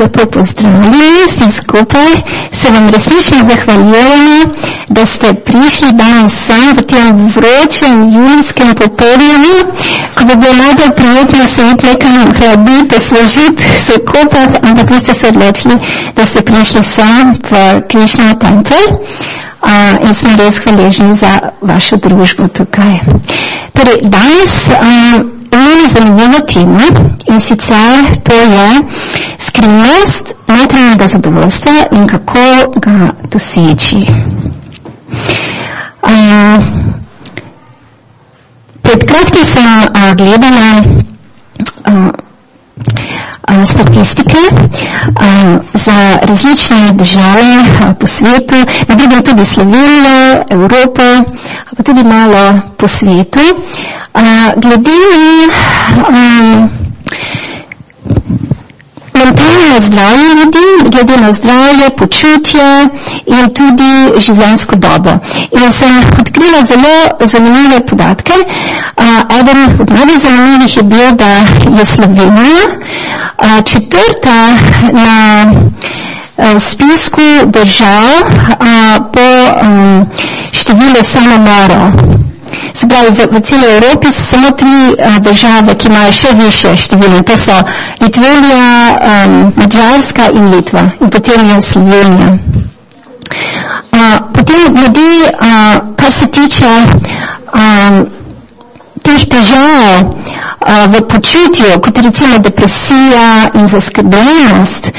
lepo pozdravljeni vsi skupaj. Se vam resnično zahvaljujemo, da ste prišli danes sem v tem vročem julijskem popoldnevu, ko bi bilo najbolj prijetno se iti nekam hladiti, osvežiti, se kopati, ampak vi ste se odločili, da ste prišli sem v Krišnov tempelj. In smo res hvaležni za vašo družbo tukaj. Torej, danes imamo zanimivo temo in sicer to je skrivnost notranjega zadovoljstva in kako ga doseči. Pred kratkim sem gledala statistike za različne države po svetu, med drugim tudi Slovenijo, Evropo, pa tudi malo po svetu. Glede na mentalno zdravje ljudi, glede na zdravje, počutje in tudi življenjsko dobo. In sem odkrila zelo zanimive podatke. Eden od najbolj zanimivih je bil, da je Slovenija četrta na spisku držav po številu samomorov. Se pravi, v celi Evropi so samo 3 države, ki imajo še više število. To so Litvelija, Madžarska in Litva. In potem je Slovenija. Potem glede, kar se tiče teh težav v počutju, kot recimo depresija in zaskrbljenost,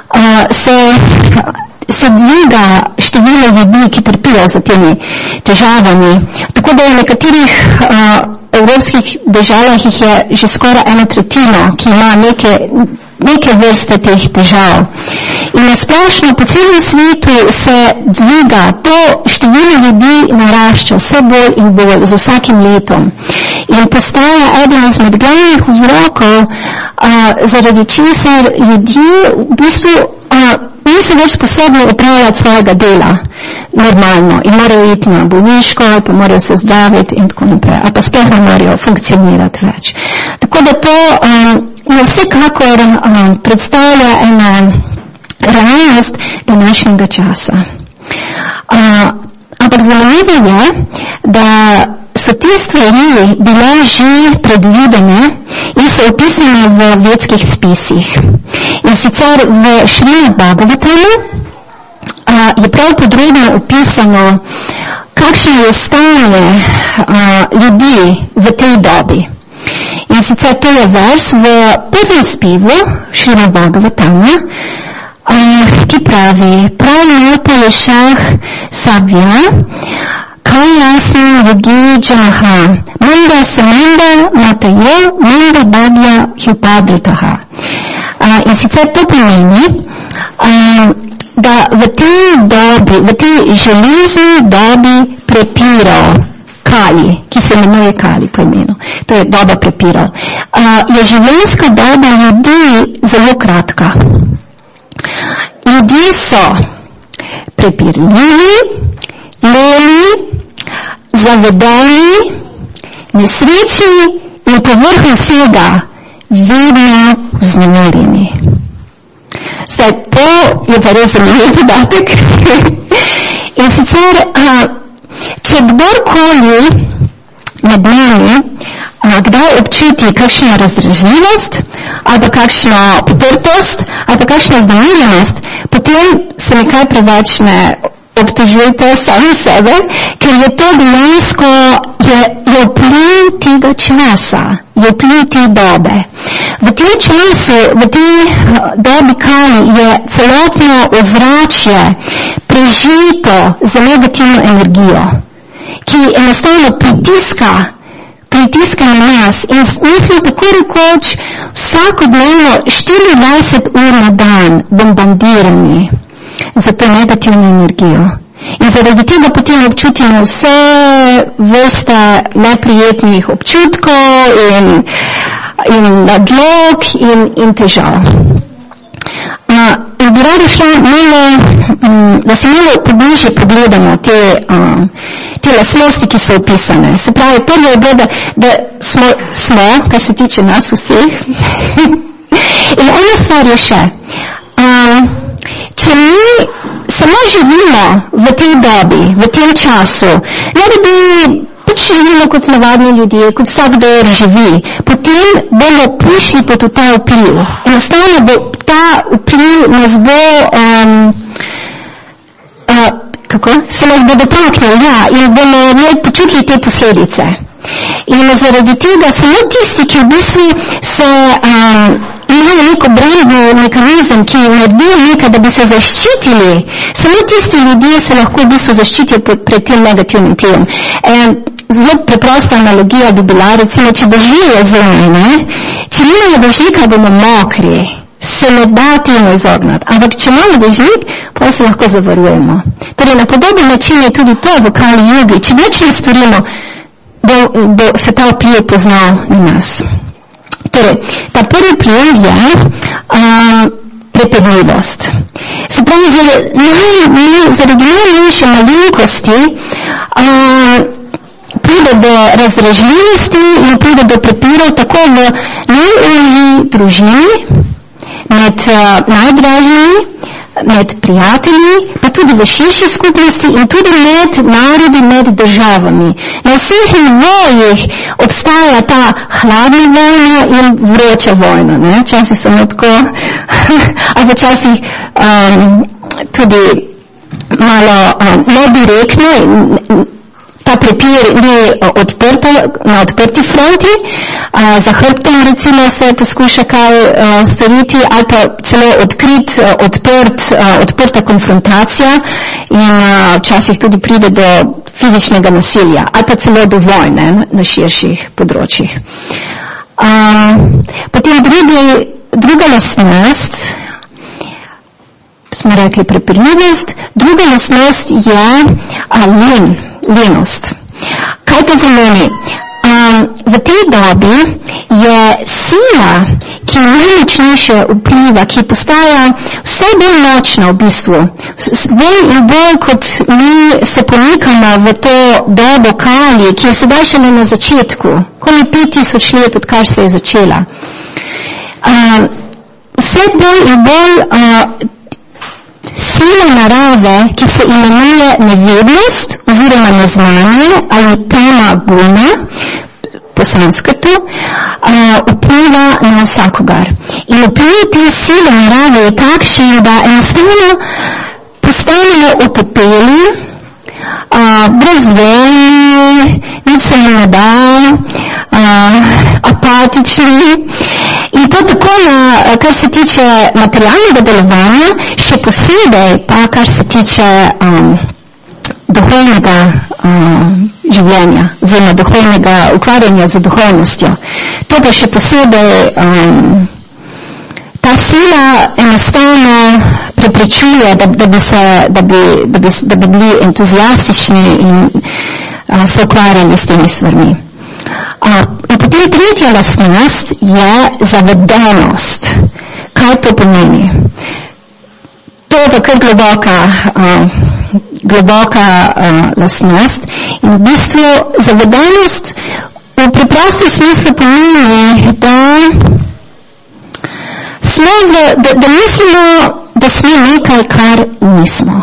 se dviga število ljudi, ki trpijo za temi težavami. Tako da v nekaterih evropskih državah jih je že skoraj 1/3, ki ima neke vrste teh težav. In nasplošno po celem svetu se dviga, to število ljudi narašča vse bolj in bolj z vsakim letom. In postaja eden izmed glavnih vzrokov, zaradi česar ljudje v bistvu niso več sposobni upravljati svojega dela normalno in morajo iti na bolniško, pa morajo se zdraviti in tako naprej, ali pa sploh ne morajo funkcionirati več. Tako da to je vsekakor predstavlja ena realnost današnjega časa. Ampak zanimivo je, da so te stvari bile že predvidene in so opisane v vedskih spisih. In sicer v Šrimad Bhagavatamu je prav podrobno opisano, kakšno je stanje ljudi v tej dobi. In sicer to je vers v prvem spivu Šrimad Bhagavatama, ki pravi: Prajnopalešah sabja, Kajasna yogi janaha, manda sumanda matayo, manda bhagya hyupadritaha. In sicer to pomeni, da v tej dobi, v tej železni dobi prepirov, Kali, ki se imenuje Kali po imenu, to je doba prepirov, je življenjska doba ljudi zelo kratka. Ljudje so prepirljivi, leni, zavedeni, nesrečni in povrh vsega vedno vznemirjeni. Zdaj, to je pa res zanimiv podatek. In sicer, če kdorkoli med nami kdaj občuti kakšno razdražljivost, ali pa kakšno potrtost, ali pa kakšno vznemirjenost, potem se nekaj preveč ne obtožujte sami sebe, ker je to dejansko je vpliv tega časa, je vpliv te dobe. V tem času, v tej dobi Kali je celotno ozračje prežito za negativno energijo, ki enostavno pritiska na nas in mi smo tako rekoč vsakodnevno 24 ur na dan bombardirani za to negativno energijo. In zaradi tega potem občutimo vse vrste neprijetnih občutkov in nadlog in težav. In bi rada šla malo, da se malo pobliže pogledamo te lastnosti, ki so opisane. Se pravi, prvo je bilo, da smo, kar se tiče nas vseh. In ena stvar je še, Če mi samo živimo v tej dobi, v tem času, ne da bi pač živimo kot navadni ljudje, kot vsakdo živi, potem bomo prišli pod ta vpliv. Enostavno bo ta vpliv nas bo se nas bo dotaknil, in bomo počutili te posledice. In zaradi tega samo tisti, ki v bistvu se imajo neko obrambni mehanizem, ki naredijo nekaj, da bi se zaščitili, samo tisti ljudje se lahko v bistvu zaščitijo pred tem negativnim vplivom. Zelo preprosta analogija bi bila, recimo, če dežuje zunaj, če nimamo dežnika, bomo mokri, se ne da temu izognati. Ampak če imamo dežnik, pa se lahko zavarujemo. Torej, na podoben način je tudi to v Kali Jugi. Če več ne storimo, bo se ta vpliv poznal na nas. Torej, ta prvi vpliv je prepredljivost. Se pravi, zaradi najmanjše malenkosti pride do razdražljivosti in pride do prepirov tako v najožji družini, med najdražjimi, med prijatelji, pa tudi v širši skupnosti in tudi med narodi, med državami. Na vseh nivojih obstaja ta hladna vojna in vroča vojna. Včasih samo tako, ali včasih tudi malo nedirektno. Ta prepir ni na odprti fronti, za hrbtom recimo se poskuša kaj storiti, ali pa celo odprta konfrontacija in včasih tudi pride do fizičnega nasilja, ali pa celo do vojne na širših področjih. Potem druga lastnost, smo rekli prepirljivost, druga lastnost je lenost. Kaj to pomeni? V tej dobi je sila, ki najmočnejše vpliva, ki postaja vse bolj močna v bistvu, bolj in bolj kot mi se pomikamo v to dobo Kali, ki je sedaj šele na začetku, komaj 5000 let, odkar se je začela. Vse bolj in bolj sila narave, ki se imenuje nevednost oziroma neznanje ali tema guna po sanskrtu, vpliva na vsakogar. In vpliv te sile narave je takšen, da enostavno postanemo otopeli, brezvoljni, nič se ne da, apatični. In to tako kar se tiče materialnega delovanja, še posebej pa kar se tiče duhovnega življenja, oziroma duhovnega ukvarjanja z duhovnostjo. To pa še posebej ta sila enostavno preprečuje, da bi bili entuzijastični in se ukvarjali s temi stvarmi. In potem tretja lastnost je zavedenost. Kaj to pomeni? To je pa kar globoka lastnost. In v bistvu zavedenost v preprostem smislu pomeni, da mislimo, da smo nekaj, kar nismo.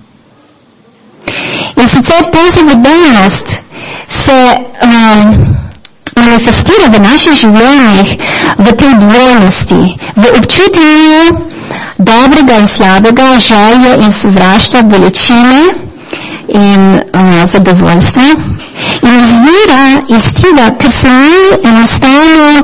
In sicer ta zavedenost se manifestira v naših življenjih v tej dvojnosti, v občutenju dobrega in slabega, želje in sovraštva, bolečine in zadovoljstva. In izvira iz tega, ker se mi enostavno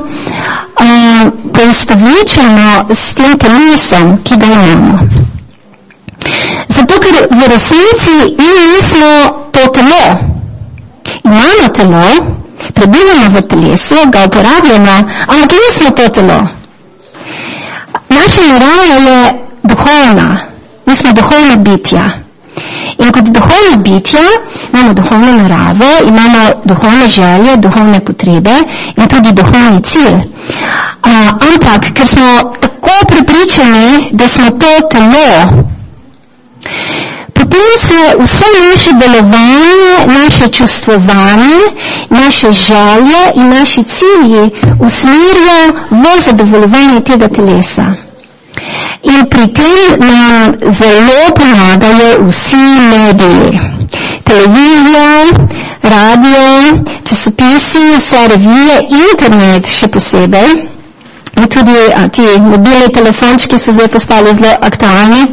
poistovečimo s tem telesom, ki ga imamo. Zato, ker v resnici mi nismo to telo. Imamo telo, prebivamo v telesu, ga uporabljamo, ampak nismo to telo. Naša narava je duhovna. Mi smo duhovna bitja. In kot duhovna bitja imamo duhovno naravo, imamo duhovne želje, duhovne potrebe in tudi duhovni cilj. Ampak, ker smo tako prepričani, da smo to telo, potem se vse naše delovanje, naše čustvovanje, naše želje in naši cilji usmerijo v zadovoljevanje tega telesa. In pri tem nam zelo pomagajo vsi mediji. Televizija, radio, časopisi, vse revije, internet še posebej. In tudi ti mobilni telefončki so zdaj postali zelo aktualni.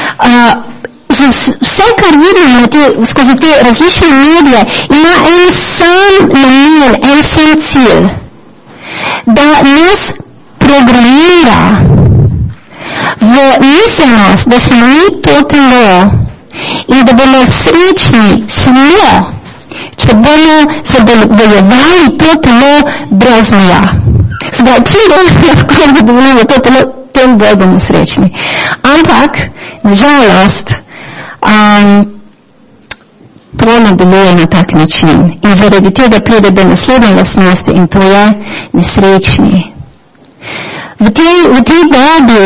Vse, kar vidimo skozi te različne medije, ima en sam namen, en sam cilj, da nas programira v miselnost, da smo mi to telo in da bomo srečni samo, če bomo zadovoljevali to telo brez meja. Zdaj, čim bolj lahko zadovoljimo to telo, tem bolj bomo srečni. Ampak, nažalost, to ne deluje na tak način. In zaradi tega pride do naslednje lastnosti in to je nesrečni. V tej dobi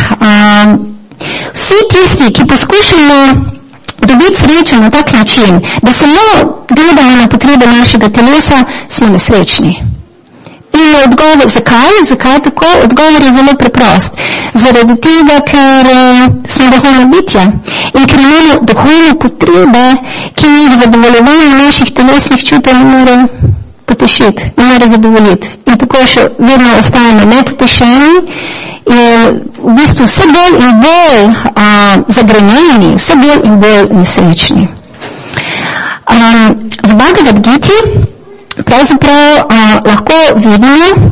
vsi tisti, ki poskušamo dobiti srečo na tak način, da samo gledamo na potrebe našega telesa, smo nesrečni. In odgovor, zakaj tako? Odgovor je zelo preprost. Zaradi tega, ker smo duhovna bitja in ker imamo duhovne potrebe, ki jih zadovoljevanje naših telesnih čutev ne more potešiti, ne more zadovoljiti. In tako še vedno ostajamo nepotešeni in v bistvu vse bolj in bolj zagrenjeni, vse bolj in bolj nesrečni. V Bhagavad Giti pravzaprav lahko vidimo,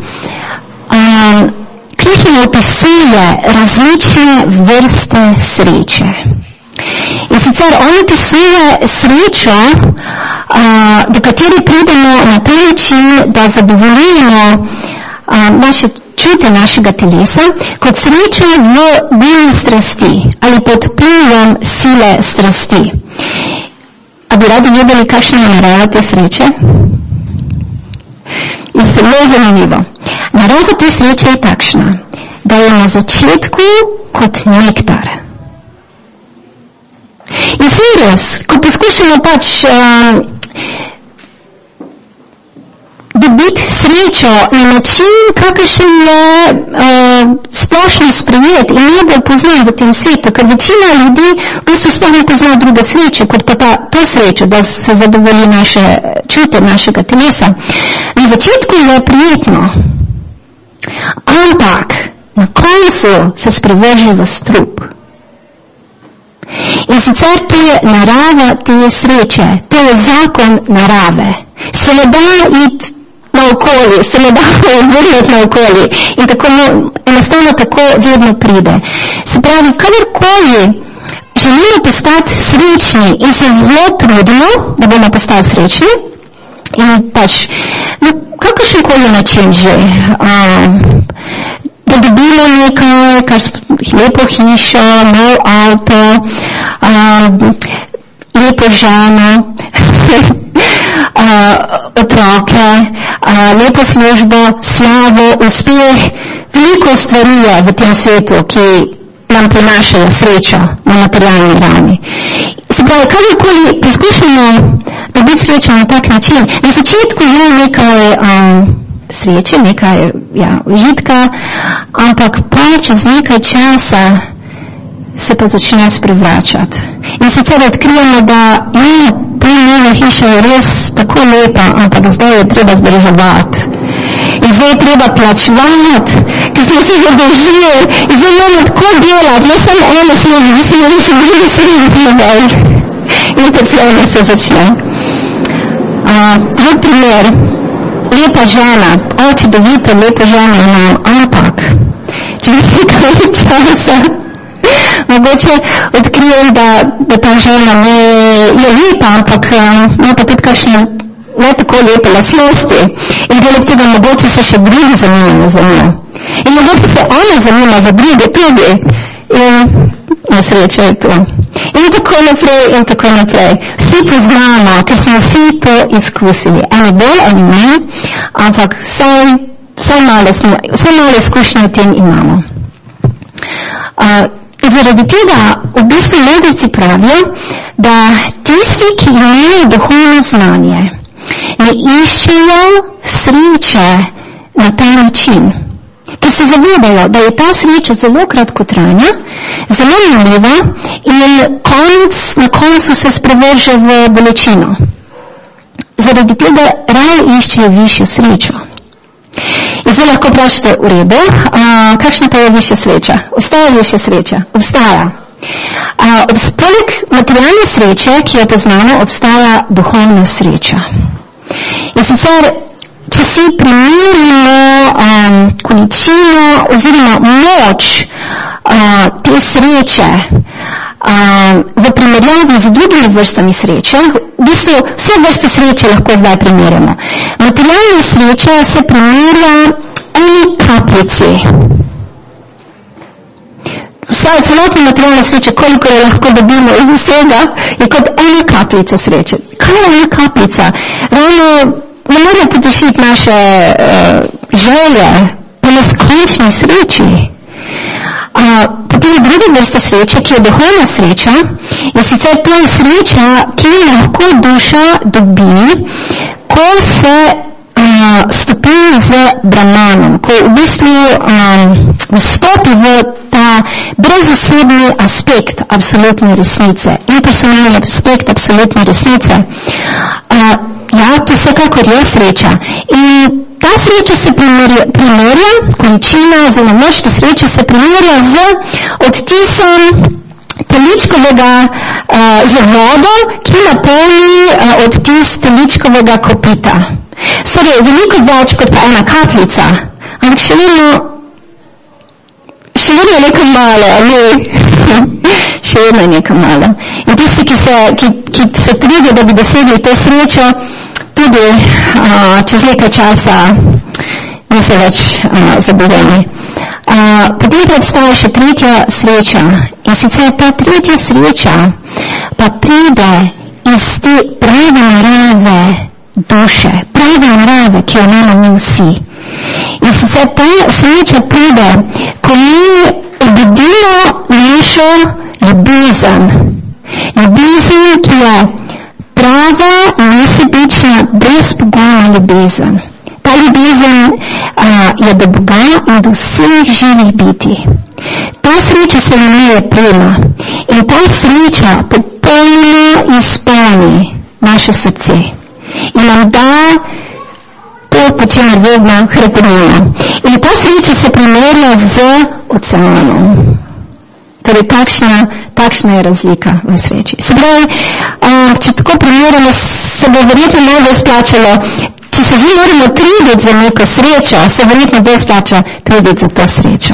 Krishna opisuje različne vrste sreče. In sicer on opisuje srečo, do katere pridemo na ta način, da zadovoljimo naše čute našega telesa, kot srečo v bili strasti ali pod vplivom sile strasti. A bi radi vedeli, kakšna je narava te sreče? In zelo zanimivo. Narava te sreče je takšna, da je na začetku kot nektar. In res, ko poskušamo dobiti srečo na način, kakršen je splošno sprejet in najbolj poznan v tem svetu, ker večina ljudi v bistvu sploh ne pozna druge sreče, kot pa to srečo, da se zadovolji naše čute, našega telesa. Na začetku je prijetno, ampak na koncu se sprevrže v strup. In sicer to je narava te sreče, to je zakon narave. Se ne da iti naokoli, se ne da vrniti naokoli in tako enostavno tako vedno pride. Se pravi, kadarkoli želimo postati srečni in se zelo trudimo, da bomo postali srečni in na kakršenkoli način že, da dobimo nekaj, lepo hišo, nov avto, lepo ženo, otroke, lepo službo, slavo, uspeh. Veliko stvari je v tem svetu, ki nam prinašajo srečo na materialni ravni. Se pravi, kadarkoli poskušamo dobiti srečo na tak način, na začetku je nekaj sreče, nekaj užitka, ampak čez nekaj časa se pa začne sprevračati. In sicer odkrijemo, da ta nova hiša je res tako lepa, ampak zdaj je treba zdrževati. In zdaj je treba plačevati, ker smo se zadolžili in zdaj imamo tako delati, ne samo eno službo, zdaj smo še drugi službi. In trpljenje se začne. Drug primer, lepa žena, čudovito, lepa žena imam, ampak če nekaj časa mogoče odkrijem, da ta žena ne je lepa, ampak ima pa tudi kakšne ne tako lepe lastnosti in poleg tega mogoče se še drugi zanimajo za njo. In mogoče se ona zanima za druge tudi in nesreča je to. In tako naprej in tako naprej. Vsi poznamo, ker smo vsi to izkusili. Eni bolj, eni ne, ampak vsaj malo izkušnje v tem imamo. Zaradi tega v bistvu modrci pravijo, da tisti, ki imajo duhovno znanje, ne iščejo sreče na ta način. ker se zavedajo, da je ta sreča zelo kratkotrajna, zelo minljiva in na koncu se sprevrže v bolečino. Zaradi tega raje iščejo višjo srečo. In zdaj lahko vprašate, v redu, kakšna pa je višja sreča? Obstaja višja sreča? Obstaja. Poleg materialne sreče, ki jo poznamo, obstaja duhovna sreča. In sicer, če si primerimo količino oziroma moč te sreče v primerjavi z drugimi vrstami sreče, v bistvu vse vrste sreče lahko zdaj primerjamo. Materialna sreča se primerja eni kapljici. Vsa celotna materialna sreča, koliko je lahko dobimo iz vsega, je kot ena kapljica sreče. Kaj je ena kapljica? Ravno ne more potešiti naše želje po neskončni sreči. Potem druga vrsta sreče, ki je duhovna sreča, je sicer to je sreča, ki lahko duša dobi, ko se stopi z brahmanom, ko v bistvu vstopi v ta brezosebni aspekt absolutne resnice, impersonalni aspekt absolutne resnice. Ja, to vsekakor je sreča. In ta sreča se primerja, količina oziroma moč te sreče se primerja z odtisom teličkovega z vodo, ki napolni odtis teličkovega kopita. Sorry, veliko več kot pa ena kapljica, ampak še vedno je nekaj malo, ali še vedno je nekaj malo. In tisti, ki se trudijo, da bi dosegli to srečo, tudi čez nekaj časa niso več zadovoljni. Potem pa obstaja še tretja sreča. In sicer ta tretja sreča pa pride iz te prave narave duše, prave narave, ki jo imamo mi vsi. In sicer ta sreča pride, ko mi obudimo našo ljubezen. Ljubezen, ki je prava, nesebična, brezpogojna ljubezen. Ta ljubezen je do Boga in do vseh živih bitij. Ta sreča se imenuje prema in ta sreča popolnoma izpolni naše srce in nam da to, po čemer vedno hrepenimo. In ta sreča se primerja z oceanom. Torej, takšna je razlika v sreči. Se pravi, če tako primerjamo, se bo verjetno najbolj splačalo, če se že moramo truditi za neko srečo, se verjetno bolj splača truditi za to srečo.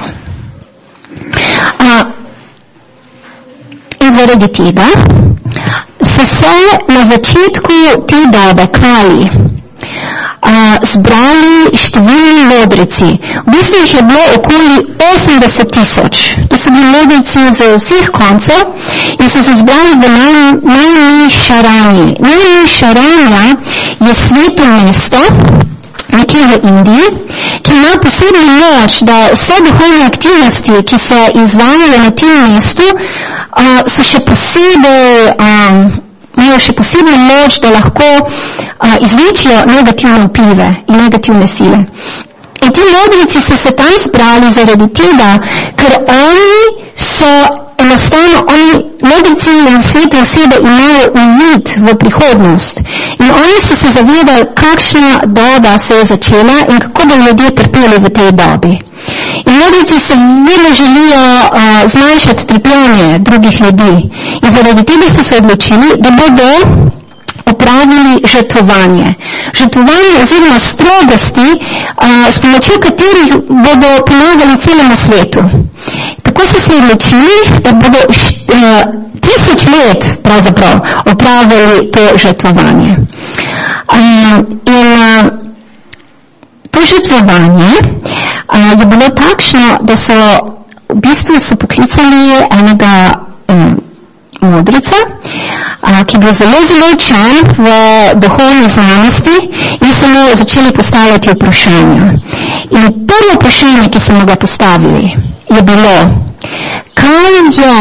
In zaradi tega so se na začetku te dobe kralji zbrali številni modrici. V bistvu jih je bilo okoli 80,000. To so bili modrici z vseh koncev in so se zbrali v Najmišarani. Najmišaranja je sveto mesto, nekje v Indiji, ki ima posebno moč, da vse duhovne aktivnosti, ki se izvajajo na tem mestu, so še posebej imajo še posebno moč, da lahko izničijo negativne vplive in negativne sile. In ti modrici so se tam zbrali zaradi tega, ker oni so enostavno, modrici in svete osebe imajo uvid v prihodnost. In oni so se zavedali, kakšna doba se je začela in kako bodo ljudje trpeli v tej dobi. In modrici se vedno želijo zmanjšati trpljenje drugih ljudi. In zaradi tega so se odločili, da bodo opravili žrtvovanje. Žrtvovanje oziroma strogosti, s pomočjo katerih bodo pomagali celemu svetu. Tako so se odločili, da bodo 1000 let pravzaprav opravili to žrtvovanje. To žrtvovanje je bilo takšno, da so v bistvu poklicali enega modrica, ki je bil zelo učen v duhovni znanosti in so mu začeli postavljati vprašanja. In prvo vprašanje, ki so mu ga postavili, je bilo, kaj je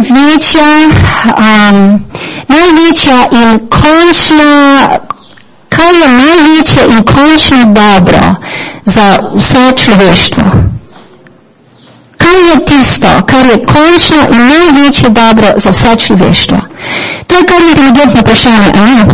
največja in končna, kaj je največje in končno dobro za vse človeštvo. Kaj je tisto, kar je končno in največje dobro za vse človeštvo? To je kar inteligentno vprašanje,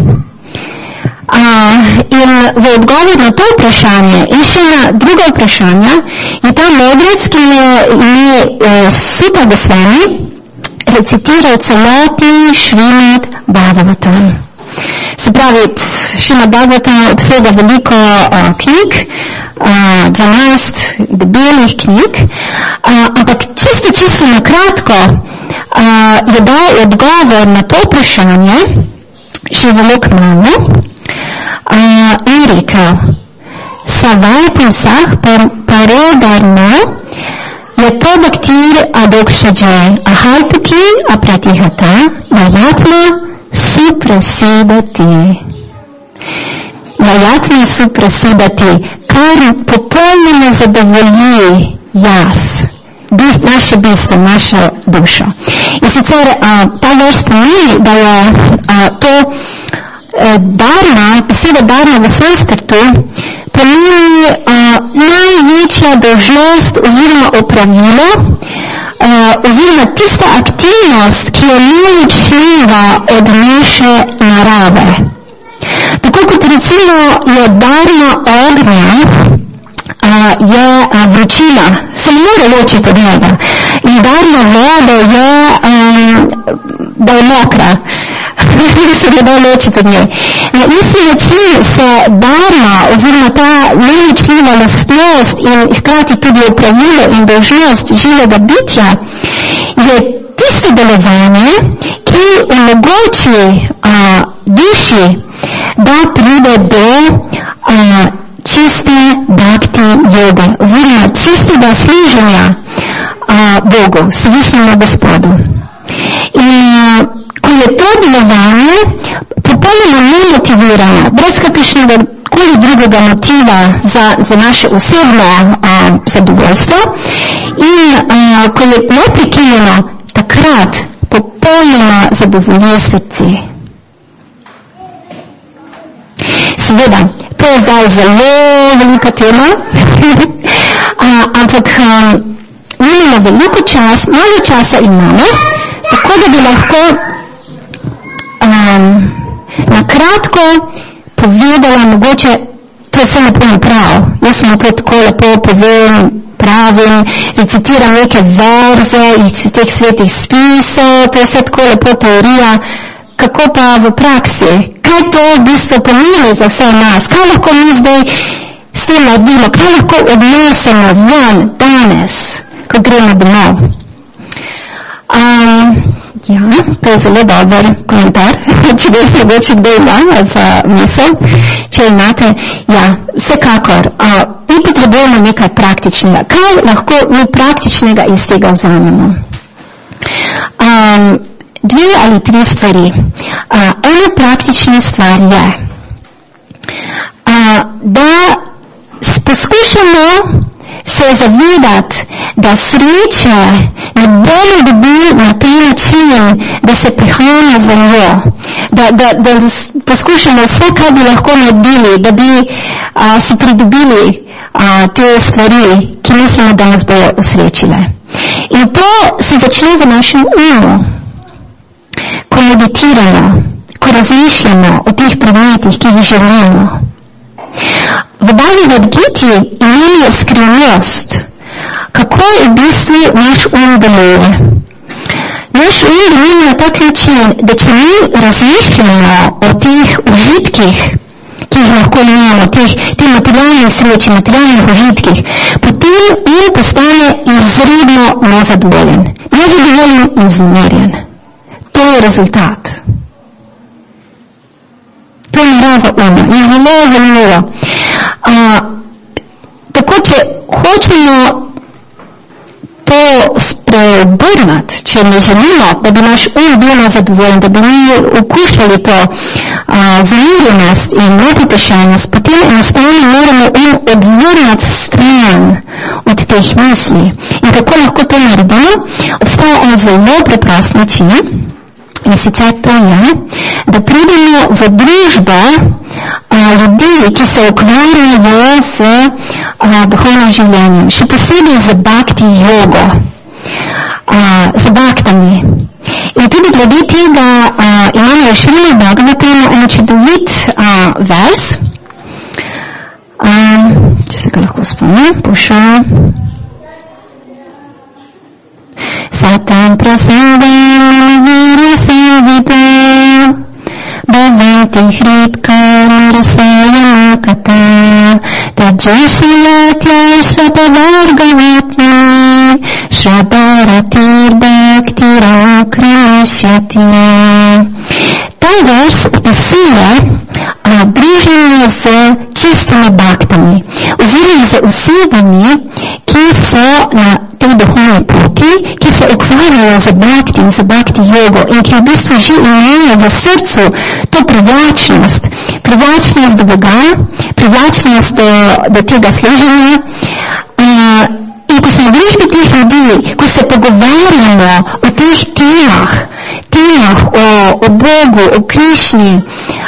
in v odgovor na to vprašanje in še na drugo vprašanje je ta modrec, ki je Suta Gosvami recitiral celotni Šrimad Bhagavatam. Se pravi, Šrimad Bhagavatam obsega veliko knjig, 12 debelih knjig, ampak čisto na kratko je dal odgovor na to vprašanje še zelo kmalu in rekel: Savai Pumsah Parodarno Yato Bhaktir Adokshajay Ahaltuki Apratihata Vayatma Suprasidati. Vayatma Suprasidati, kar popolnoma zadovolji jaz, naše bistvo, našo dušo. In sicer ta verš pomeni, da je to dharma, beseda dharma v sanskrtu, pomeni največja dolžnost oziroma opravilo oziroma tista aktivnost, ki je neločljiva od naše narave. Tako kot recimo je dharma ognja, je vročina, se ne more ločiti od njega. In dharma vode je, da je mokra. Se ne da ločiti od nje. Na isti način se dharma oziroma ta neločljiva lastnost in hkrati tudi opravilo in dolžnost živega bitja je tisto delovanje, ki omogoči duši, da pride do čiste bhakti joge oziroma čistega služenja Bogu, Svišnjemu Gospodu. In ko je to delovanje popolnoma nemotivirano, brez kakršnega koli drugega motiva za naše osebno zadovoljstvo in ko je neprekinjeno, takrat popolnoma zadovolji srce. Seveda, to je zdaj zelo velika tema, ampak mi imamo veliko čas, malo časa imamo, tako da bi lahko na kratko povedala, mogoče to vse napravim prav. Jaz sem to tako lepo povem, pravim, recitiram neke verze iz teh svetih spisov, to je vse tako lepo teorija. Kako pa v praksi? Kaj to v bistvu pomeni za vse nas? Kaj lahko mi zdaj s tem naredimo? Kaj lahko odnesemo ven danes, ko gremo domov? Ja, to je zelo dober komentar, če ga mogoče kdo ima, ali pa misel, če imate, ja, vsekakor, mi potrebujemo nekaj praktičnega. Kaj lahko mi praktičnega iz tega vzamemo? Dve ali tri stvari. Ena praktična stvar je, da poskušamo se zavedati, da sreče ne bomo dobili na ta način, da se prihranimo za njo, da poskušamo vse, kaj bi lahko naredili, da bi si pridobili te stvari, ki mislimo, da nas bojo usrečile. In to se začne v našem umu, ko meditiramo, ko razmišljamo o teh predmetih, ki jih želimo. V Bhagavad Giti imamo skrivnost, kako v bistvu naš deluje. Naš deluje na tak način, da če mi razmišljamo o teh užitkih, ki jih lahko imamo, te materialne sreče, materialnih užitkih, potem on postane izredno nezadovoljen. Nezadovoljen in zmerjen. To je rezultat. To je narava uma. Je zelo zanimivo. Tako, če hočemo to spreobrnati, če ne želimo, da bi naš bil nezadovoljen, da bi mi okušali to zamirjenost in nepotešenost, potem enostavno moramo odvrniti stran od teh misli. In kako lahko to naredimo? Obstaja en zelo preprost način, in sicer to je, da pridemo v družbo ljudi, ki se ukvarjajo z duhovnim življenjem, še posebej z bhakti jogo, z bhaktami. In tudi glede tega imamo v Šrimad Bhagavatamu en čudovit vers, če se ga lahko spomnim, pošal. Satam prasadam virasavito bhavati hritka narasayana kata tajoshiyatya shvatavargavatmani shradharatir bhaktirakrimashyati. Ta vers opisuje druženje z čistimi bhaktami, oziroma z osebami, ki so na tej duhovni poti, ki se ukvarjajo z bhakti in z bhakti jogo in ki v bistvu že imajo v srcu to privlačnost do Boga, privlačnost do tega služenja. In ko smo v družbi teh ljudi, ko se pogovarjamo o teh temah o Bogu, o Krišni,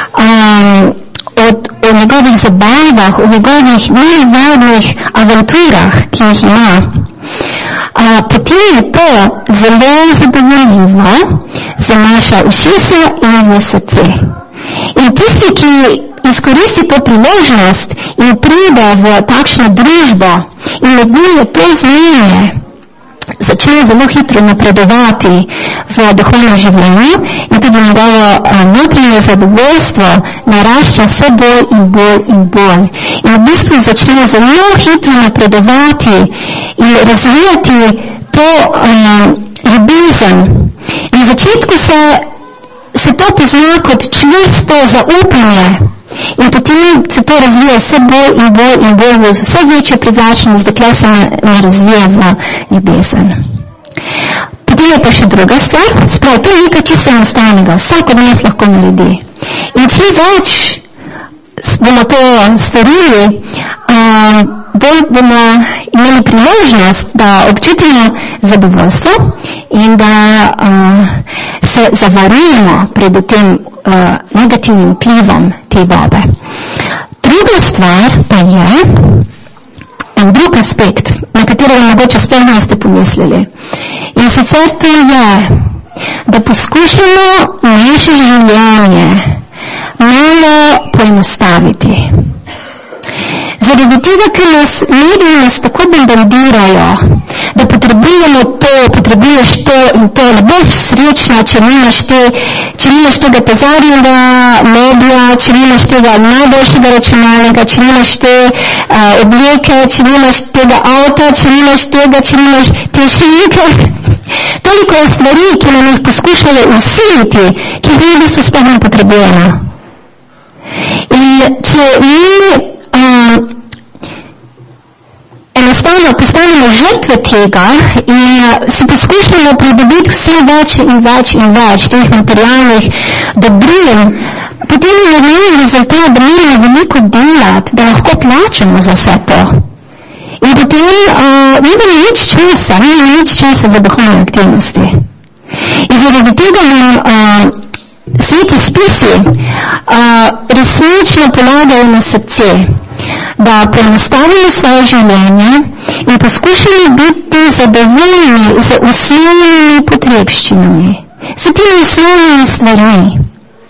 o njegovih zabavah, o njegovih nenavadnih aventurah, ki jih ima, potem je to zelo zadovoljivo za naša ušesa in za srce. In tisti, ki izkoristi to priložnost in pride v takšno družbo in neguje to znanje, začne zelo hitro napredovati v duhovnem življenju in tudi njegovo notranje zadovoljstvo narašča vse bolj in bolj in bolj. In v bistvu začne zelo hitro napredovati in razvijati to ljubezen. In v začetku se to pozna kot čvrsto zaupanje. In potem se to razvija vse bolj in bolj in bolj v vse večjo privlačnost, dokler se ne razvija v ljubezen. Potem je pa še druga stvar, sprav, to je nekaj čisto enostavnega, vsak od nas lahko naredi. In čim več bomo to storili, bolj bomo imeli priložnost, da občutimo zadovoljstvo in da se zavarujemo pred tem negativnim vplivom te dobe. Druga stvar pa je en drug aspekt, na katerega mogoče sploh niste pomislili. In sicer to je, da poskušamo naše življenje malo poenostaviti. Zaradi tega, ker nas tako bombardirajo, da potrebuješ to in to, ne boš srečna, če nimaš tega tezarnega medija, če nimaš tega najboljšega računalnika, če nimaš te obleke, če nimaš tega avta, če nimaš te šminke. Toliko je stvari, ki nam jih poskušajo usiliti, ki jih v bistvu sploh ne potrebujemo. In če mi enostavno postanemo žrtve tega in si poskušamo pridobiti vse več in več in več teh materialnih dobrin, potem je naredil rezultat, da moramo veliko delati, da lahko plačamo za vse to. In potem nimamo nič časa za duhovne aktivnosti. In zaradi tega nam sveti spisi resnično polagajo na srce, da poenostavimo svoje življenje in poskušamo biti zadovoljni z osnovnimi potrebščinami, z temi osnovnimi stvarmi.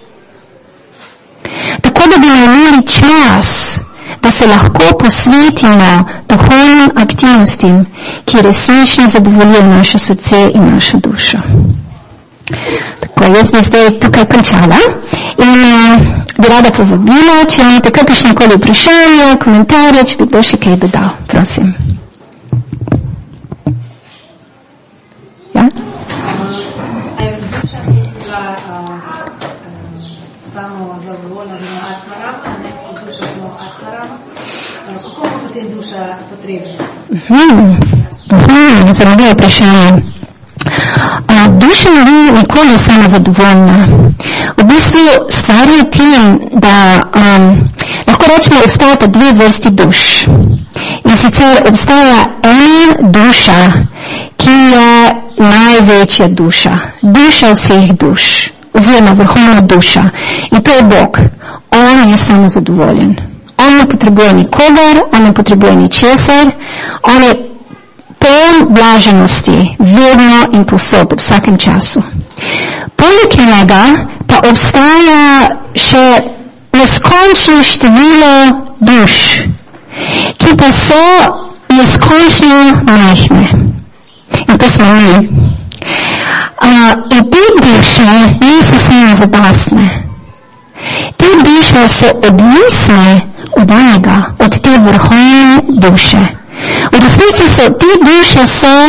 Tako da bomo imeli čas, da se lahko posvetimo duhovnim aktivnostim, ki resnično zadovoljijo naše srce in našo dušo. Tako, jaz bi zdaj tukaj končala in bi rada povabila, če imate kakršnekoli vprašanje, komentarje, če bi kdo še kaj dodal. Prosim. Ja? Je duša bila samo zadovoljna z atmarama, ne? Duša smo atmarama. Kako pa potem duša potrebna? Zanimivo vprašanje. Duša ni nikoli samo zadovoljna. V bistvu stvar je tem, da lahko rečemo, obstajata dve vrsti duš. In sicer obstaja ena duša, ki je največja duša. Duša vseh duš. oziroma vrhovna duša. In to je Bog. On je samo zadovoljen. On ne potrebuje nikogar, on ne potrebuje ničesar, on je poln blaženosti, vedno in povsod, v vsakem času. Poleg njega pa obstaja še neskončno število duš, ki pa so neskončno majhne. In to smo mi. In te duše niso samo zadostne. Te duše so odvisne od njega, od te vrhovne duše. V resnici so te duše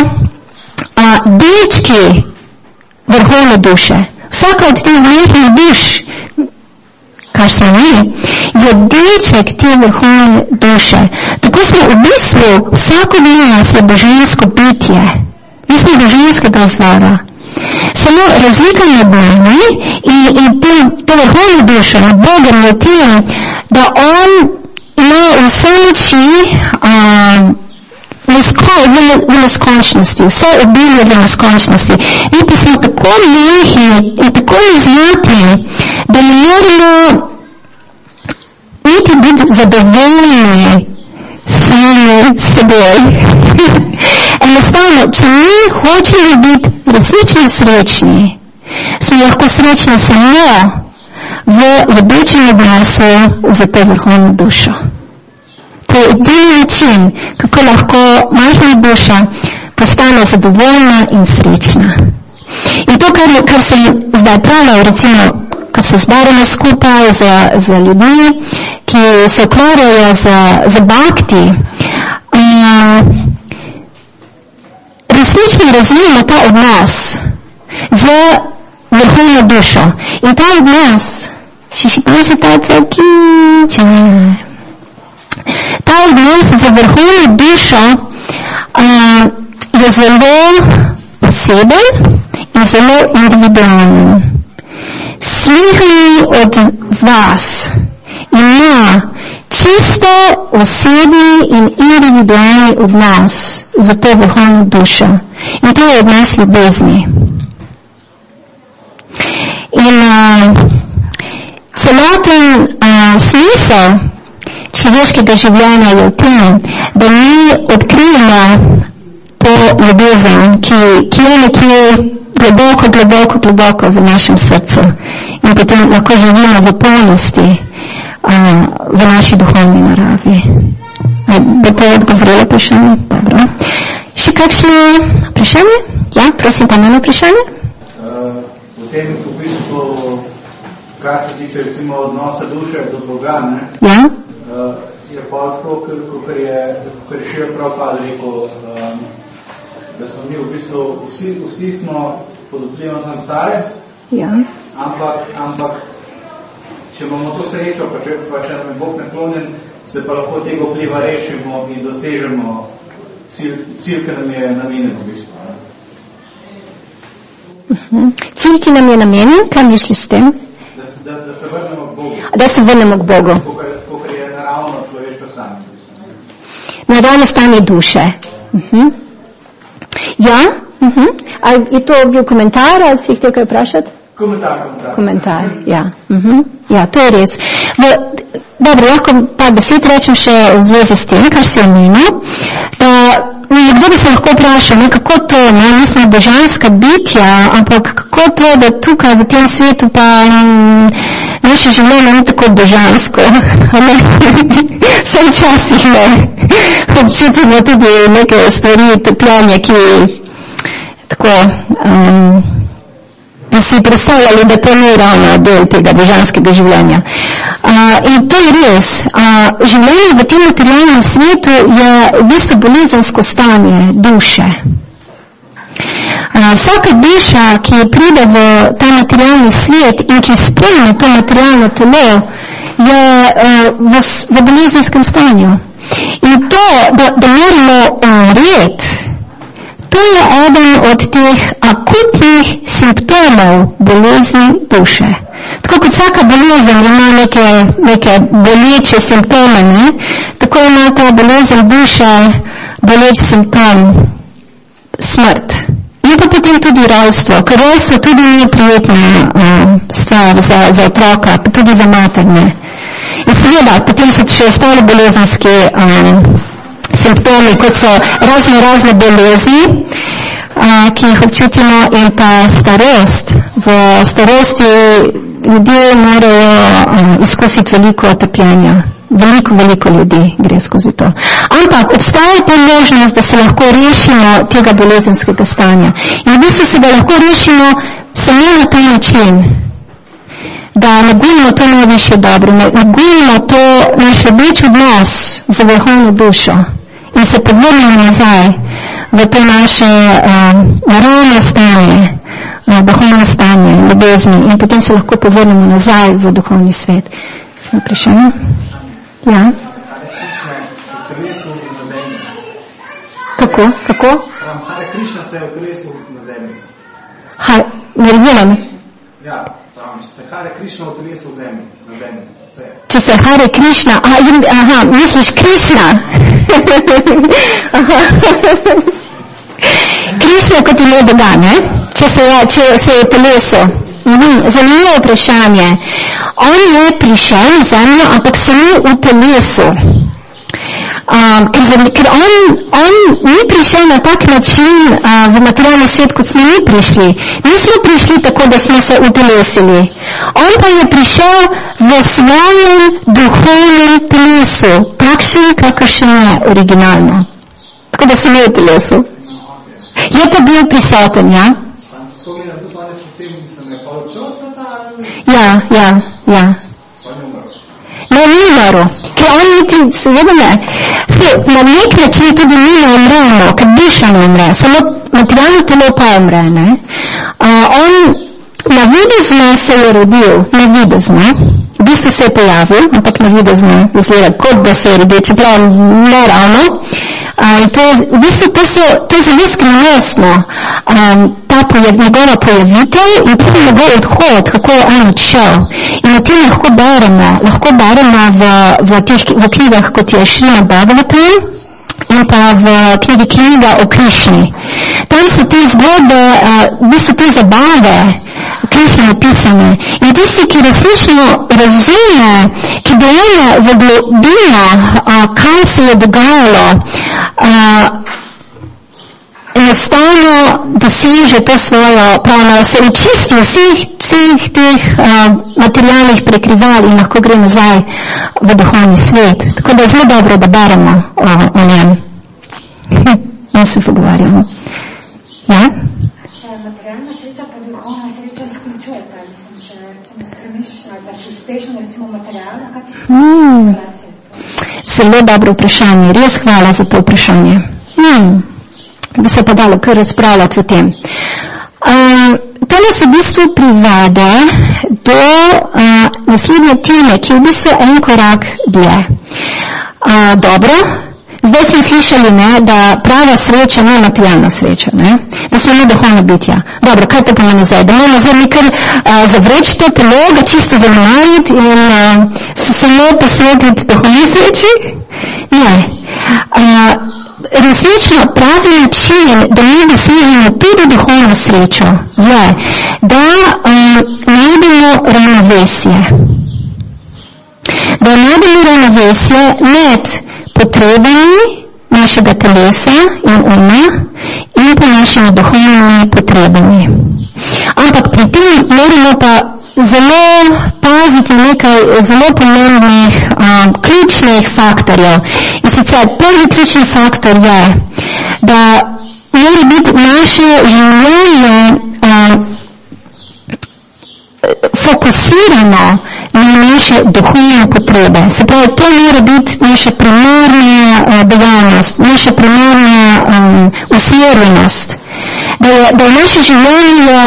delčki vrhovne duše. Vsaka od teh majhnih duš, kar smo mi, je delček te vrhovne duše. Tako smo v bistvu, vsako od nas je božansko bitje. Mi smo božanskega izvora. Samo razlika med nami in to vrhovno dušo, nad Bogom je tem, da on ima vse moči v neskončnosti, vse obilje v neskončnosti. Mi pa smo tako majhni in tako neznatni, da ne moremo niti biti zadovoljni sami seboj. Enostavno, če mi hočemo biti resnično srečni, smo lahko srečni samo v ljubečem odnosu za to vrhovno dušo. To je edini način, kako lahko majhna duša postane zadovoljna in srečna. In to, kar sem zdaj pravila, recimo, ko se zberemo skupaj z ljudmi, ki se ukvarjajo z bhakti, resnično razvijamo ta odnos z vrhovno dušo. In ta odnos, ta odnos z vrhovno dušo je zelo poseben in zelo individualen. Vsakdo od vas ima čisto osebni in individualni odnos za to vrhovno dušo. In to je odnos ljubezni. In celoten smisel človeškega življenja je v tem, da mi odkrijemo to ljubezen, ki je nekje globoko v našem srcu. In potem lahko živimo v polnosti v naši duhovni naravi. Bo to odgovorilo vprašanje? Dobro. Še kakšno vprašanje? Ja, prosim, tam eno vprašanje? Potem v bistvu, kar se tiče recimo odnosa duše do Boga, ne? Ja. Je pa tako, kot je še prav rekel, da smo mi v bistvu, vsi smo pod vplivom samsare, ja. Ampak če imamo to srečo, pa če nam je Bog naklonjen, se pa lahko tega vpliva rešimo in dosežemo cilj, ki nam je namenjen v bistvu. Cilj, ki nam je namenjen, kaj misli s tem? Da se vrnemo k Bogu. Da se vrnemo k Bogu. Kar je naravno človeško stanje. Naravno stanje duše. Ja? Ali je to bil komentar, ali si jih tukaj vprašati? Komentar, ja. Ja, to je res. Dobro, lahko pa 10 rečem še v zvezi s tem, kar si omenil. Nekdo bi se lahko vprašal, kako to, mi smo božanska bitja, ampak kako to, da tukaj v tem svetu pa naše življenje ni tako božansko. Vse včasih občutimo tudi neke stvari, trpljenje, ki tako bi si predstavljali, da to ni ravno del tega božanskega življenja. In to je res. Življenje v tem materialnem svetu je v bistvu bolezensko stanje duše. Vsaka duša, ki pride v ta materialni svet in ki sprejme to materialno telo, je v bolezenskem stanju. In to, da moramo umreti, to je eden od teh akutnih simptomov bolezni duše. Tako kot vsaka bolezen ima neke boleče simptome, tako ima ta bolezen duše boleč simptom smrt. In pa potem potem tudi rojstvo, ker rojstvo tudi ni prijetna stvar za otroka, tudi za mater, ne. In seveda, potem so še ostale bolezenske simptomi, kot so razne bolezni, ki jih občutimo, in pa starost. V starosti ljudje morajo izkusiti veliko trpljenja. Veliko ljudi gre skozi to. Ampak obstaja pa možnost, da se lahko rešimo tega bolezenskega stanja. In v bistvu se ga lahko rešimo samo na ta način, da negujemo to najvišje dobro, negujemo to naš ljubeč odnos za vrhovno dušo in se povrnemo nazaj v to naše naravno stanje, duhovno stanje, ljubezni, in potem se lahko povrnemo nazaj v duhovni svet. Smo vprašanje? Ja. Kako? Hare Krishna se je utelesil na zemlji. Ne razumem. Ja, če se Hare Krishna utelesil na zemlji. Če se Hare Krishna, misliš Krishna? Krishna kot ime Boga, ne? Če se je teleso. Zanimivo vprašanje. On je prišel na zemljo, ampak se ni v telesu. Ker on ni prišel na tak način v materialni svet, kot smo mi prišli. Nismo prišli tako, da smo se utelesili. On pa je prišel v svojem duhovnem telesu, takšen, kakršen je originalno. Tako da se ni v telesu. Je pa bil prisoten, ja? Ja. Ne, ni umrl. Ker on niti, seveda ne. Na nek način tudi mi ne umremo, ker duša ne umre. Samo materialno telo pa umre, ne. On navidezno se je rodil, navidezno. V bistvu se je pojavil, ampak navidezno izgleda, kot da se je rodil, čeprav ne ravno. V bistvu to je zelo skrivnostno, njegova pojavitev in tudi njegov odhod, kako je on odšel. In o tem lahko beremo v knjigah, kot je Šrimad Bhagavatam in pa v knjiga o Krišni. Tam so te zgodbe, v bistvu te zabave Krišne opisane. In tisti, ki resnično razume, ki dojame v globino, kaj se je dogajalo, enostavno doseže to svojo pravno, se očisti vseh teh materialnih prekrival in lahko gre nazaj v duhovni svet. Tako da je zelo dobro, da beremo o njem. In se pogovarjamo. Ja? Materialna sreča pa duhovna sreča izključujeta. Če recimo stremiš, da si uspešen, recimo materialna, kaj Zelo dobro vprašanje. Res hvala za to vprašanje. Bi se pa dalo kar razpravljati o tem. To nas v bistvu privede do naslednje teme, ki je v bistvu en korak dlje. Dobro, zdaj smo slišali, ne, da prava sreča ni materialna sreča, ne, da smo mi duhovna bitja. Dobro, kaj to pomeni zdaj? Da moramo zdaj nekaj zavreči to telo, ga čisto zanemariti in se samo posvetiti duhovni sreči? Ne. Resnično pravi način, da mi dosežemo tudi duhovno srečo, je, da najdemo ravnovesje. Da najdemo ravnovesje med potrebami našega telesa in uma in pa našimi duhovnimi potrebami. Ampak pri tem moramo pa zelo paziti na nekaj zelo pomembnih ključnih faktorjev. In sicer prvi ključni faktor je, da mora biti naše življenje fokusirano na naše duhovne potrebe. Se pravi, to mora biti naša primarna dejavnost, naša primarna usmerjenost. Da je naše življenje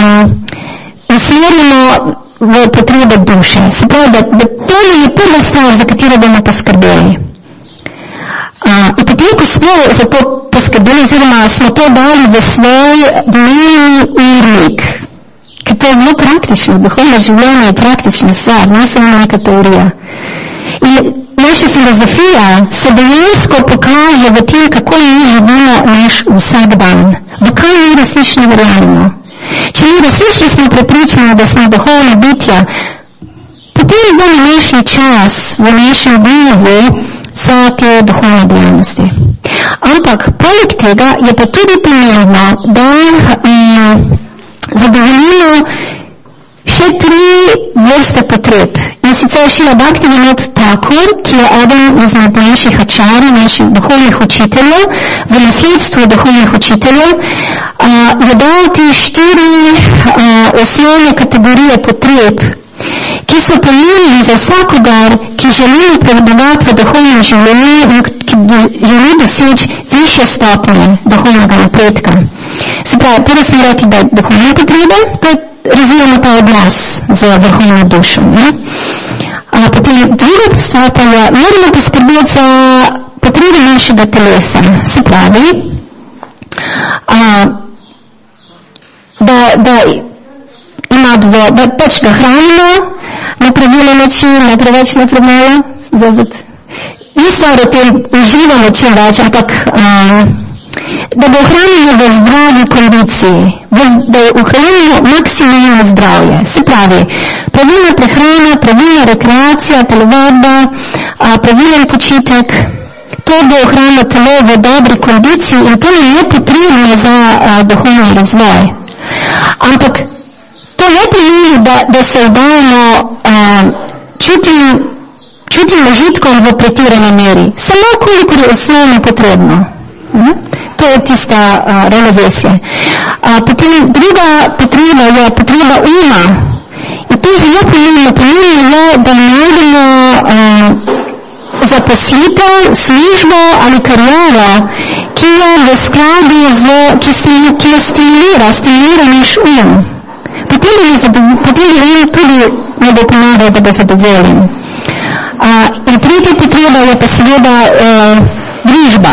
usmerjeno v potrebe duše. Se pravi, da to je prva stvar, za katero bomo poskrbeli. In potem, ko smo za to poskrbeli, oziroma smo to dali v svoj dnevni urnik, ker to je zelo praktično, duhovno življenje je praktična stvar, ne samo neka teorija. In naša filozofija se dejansko pokaže v tem, kako mi živimo naš vsak dan. V kaj resnično verjamemo. Če mi resnično smo prepričani, da smo duhovna bitja, potem bomo našli čas v našem dnevu za te duhovne dejavnosti. Ampak poleg tega je pa tudi pomembno, da zadovoljimo še 3 vrste potreb. In sicer Šrila Bhaktivinoda Thakur, ki je eden izmed naših ačarjev, naših duhovnih učiteljev, v nasledstvu duhovnih učiteljev, je dal te 4 osnovne kategorije potreb, ki so pomembni za vsakogar, ki želi napredovati v duhovnem življenju in ki želi doseči više stopnje duhovnega napredka. Se pravi, prvo smo rekli, da je duhovna potreba, to je razvijamo ta odnos z vrhovno dušo. Potem druga stvar pa je, moramo poskrbeti za potrebe našega telesa. Se pravi, da ima dovolj, da pač ga hranimo na pravilen način, ne preveč na premalo. Ni stvar o tem, uživamo čim več, ampak da ga ohranimo v zdravi kondiciji, da ohranimo maksimalno zdravje. Se pravi, pravilna prehrana, pravilna rekreacija, telovadba, pravilen počitek, to bo ohranilo telo v dobri kondiciji in to nam je potrebno za duhovni razvoj. Ampak to ne pomeni, da se vdajamo čutnim užitkom v pretirani meri. Samo koliko je osnovno potrebno. To je tista ravnovesje. Potem druga potreba je potreba uma. In to je zelo pomembno. Pomembno je, da najdemo zaposlitev, službo ali kariero, ki je v skladu ki jo stimulira naš um. Potem bi tudi ne bo pomagal, da bo zadovoljen. In tretja potreba je pa seveda družba.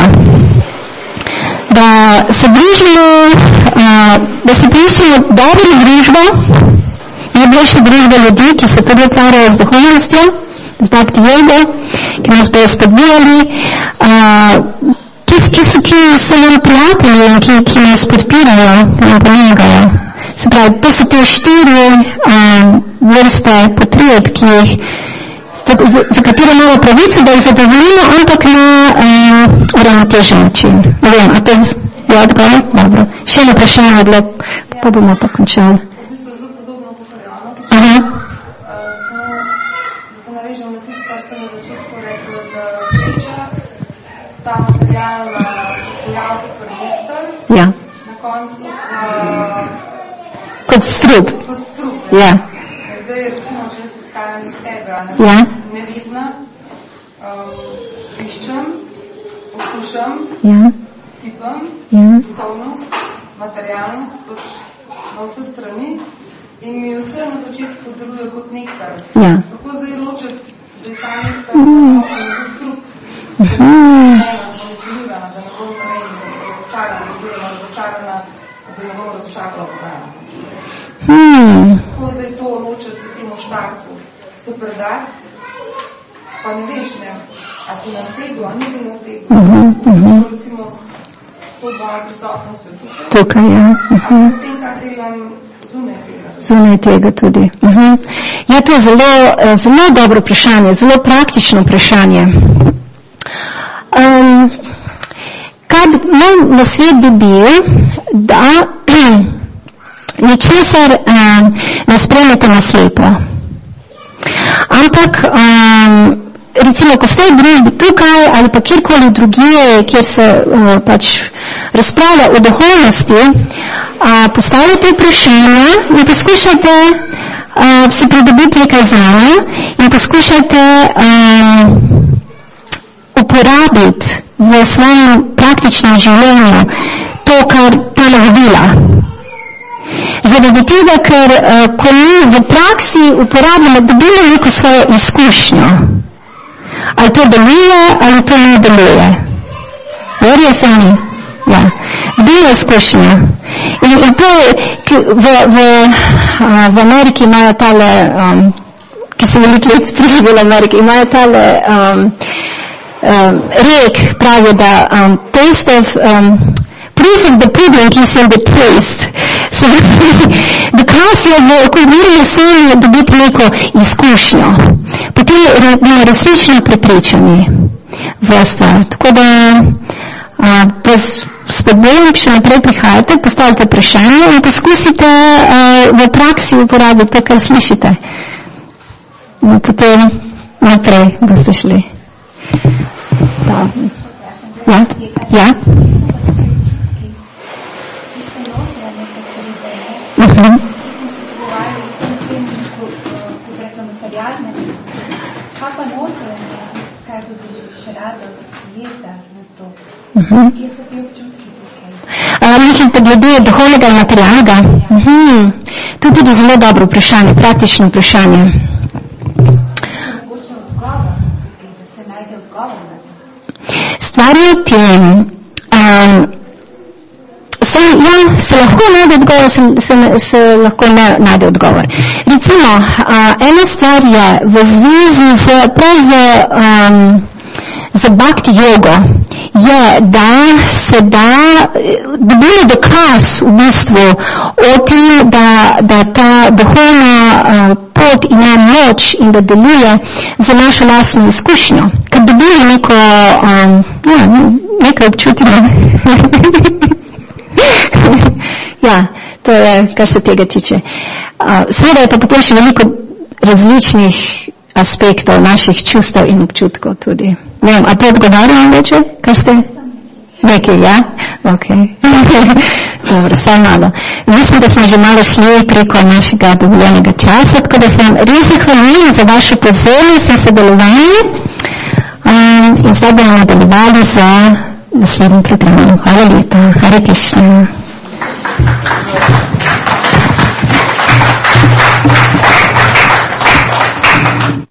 Da se prišimo dobro družbo, najboljša družba ljudi, ki se tudi ukvarjajo z duhovnostjo, z bhakti yogo, ki nas bodo spodbujali, ki so nam prijatelji in ki nas podpirajo, ki nam pomagajo. Se pravi, to so te 4 vrste potreb, za katere imamo pravico, da jih zadovoljimo, ampak na uravnotežen način. Ne vem, a to je odgovor? Dobro. Še eno vprašanje je bilo, pa bomo pa končali. V bistvu zelo podobno potrjamo. Da se navežem na tisto, kar ste na začetku rekli, da sreča, ta materialna se pojavi kot nektar, ja. Na koncu kot strup. Ja. Zdaj, recimo, če jaz izhajam iz sebe, ja. Nevidna, iščem, poslušam, ja. tipam, ja. duhovnost, materialnost, pač na vse strani in mi vse na začetku deluje kot nektar. Ja. Kako zdaj ločiti, da je ta nektar strup, da ne bom razočarana, oziroma razočarana, da ne bom razočarala pogajala. Kako zdaj to ločiti v temu štartu? Se predati, pa ne veš, ne, a si nasedel, a nisi nasedel. Recimo s to dvojo prisotnostjo tukaj, ja. S tem, kar delam zunaj tega. Zunaj tega tudi. Ja, to je zelo dobro vprašanje, zelo praktično vprašanje. Moj nasvet bi bil, da ničesar ne spremete na slepo. Ampak, recimo, ko ste v družbi tukaj ali pa kjerkoli drugje, kjer se pač razpravlja o duhovnosti, postavljate vprašanja in poskušate si pridobiti nekaj znanja in poskušate uporabiti v svojem praktičnem življenju to, kar ta navodila. Zaradi tega, ker ko mi v praksi uporabljamo, dobimo neko svojo izkušnjo. Ali to deluje, ali to ne deluje. Verje se mi? Ja. Dobimo izkušnjo. In to v Ameriki imajo tale, ki sem veliko let preživela v Ameriki, imajo tale rek, pravijo, da taste of proof of the pudding is in the taste. Se dokaz je, ko moramo sami dobiti neko izkušnjo. Potem bomo resnično prepričani v stvar. Tako da spodbujam, še naprej prihajate, postavite vprašanje in poskusite v praksi uporabiti to, kar slišite. In potem naprej boste šli. Da. Ja? Ja? Mislite, glede duhovnega in materialnega? To je tudi zelo dobro vprašanje, praktično vprašanje. Stvar je v tem, se lahko najde odgovor, se lahko ne najde odgovor. Recimo, ena stvar je v zvezi z bhakti jogo, je, da se dobimo dokaz v bistvu o tem, da ta duhovna pot ima moč in da deluje za našo lastno izkušnjo. Kad dobimo nekaj občutimo. Ja, to je, kar se tega tiče. Seveda je pa potem še veliko različnih aspektov naših čustev in občutkov tudi. Ne vem, a to odgovarjam veče? Kaj ste? Nekaj, ja? Ok. Dobro, saj malo. Mislim, da smo že malo šli preko našega dovoljenega časa, tako da sem res zahvaljujem za vašo pozornost in sodelovanje. In zdaj bomo nadaljevali za naslednjim programom. Hvala lepa. Hare Krishna.